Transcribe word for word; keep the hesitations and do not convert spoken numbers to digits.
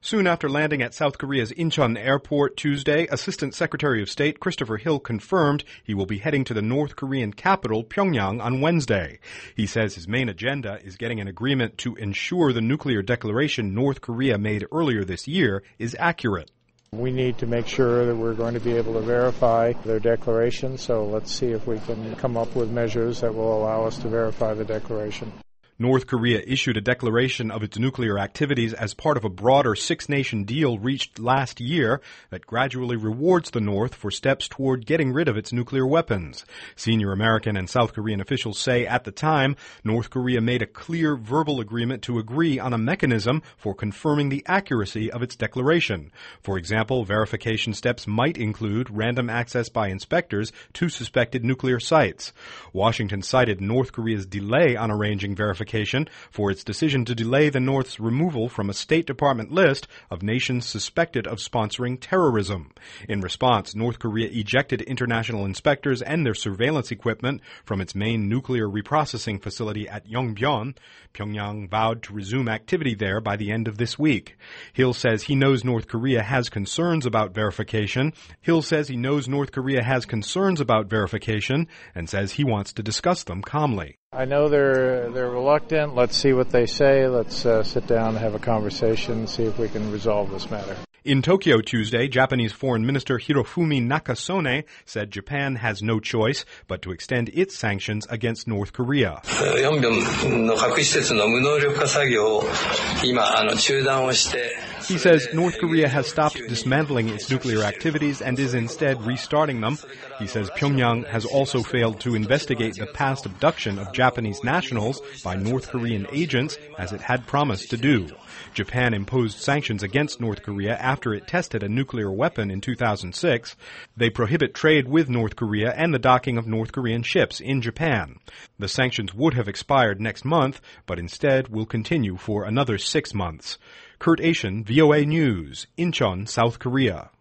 Soon after landing at South Korea's Incheon airport Tuesday, Assistant Secretary of State Christopher Hill confirmed he will be heading to the North Korean capital, Pyongyang, on Wednesday. He says his main agenda is getting an agreement to ensure the nuclear declaration North Korea made earlier this year is accurate. We need to make sure that we're going to be able to verify their declaration, so let's see if we can come up with measures that will allow us to verify the declaration. North Korea issued a declaration of its nuclear activities as part of a broader six-nation deal reached last year that gradually rewards the North for steps toward getting rid of its nuclear weapons. Senior American and South Korean officials say at the time, North Korea made a clear verbal agreement to agree on a mechanism for confirming the accuracy of its declaration. For example, verification steps might include random access by inspectors to suspected nuclear sites. Washington cited North Korea's delay on arranging verification for its decision to delay the North's removal from a State Department list of nations suspected of sponsoring terrorism. In response, North Korea ejected international inspectors and their surveillance equipment from its main nuclear reprocessing facility at Yongbyon. Pyongyang vowed to resume activity there by the end of this week. Hill says he knows North Korea has concerns about verification. Hill says he knows North Korea has concerns about verification and says he wants to discuss them calmly. I know they're they're reluctant. Let's see what they say. Let's uh, sit down and have a conversation, see if we can resolve this matter. In Tokyo Tuesday, Japanese Foreign Minister Hirofumi Nakasone said Japan has no choice but to extend its sanctions against North Korea. He says North Korea has stopped dismantling its nuclear activities and is instead restarting them. He says Pyongyang has also failed to investigate the past abduction of Japanese nationals by North Korean agents, as it had promised to do. Japan imposed sanctions against North Korea after it tested a nuclear weapon in two thousand six. They prohibit trade with North Korea and the docking of North Korean ships in Japan. The sanctions would have expired next month, but instead will continue for another six months. Kurt Asian, V O A News, Incheon, South Korea.